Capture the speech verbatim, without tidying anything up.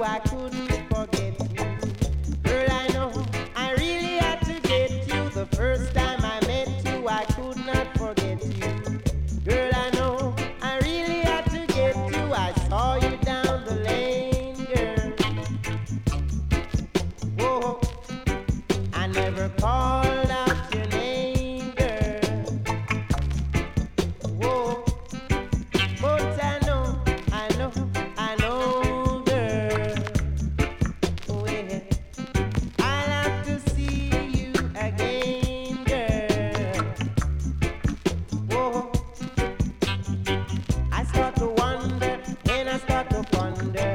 I couldn't forget you. Girl, I know I really had to get you. The first time I met you, I could not forget you. Girl, I know I really had to get you. I saw you down the lane, girl. Whoa, I never called out your name, girl. Whoa, but I know, I know, I know, girl. Well, I'll have to see you again, girl. Whoa, I start to wonder and I start to ponder.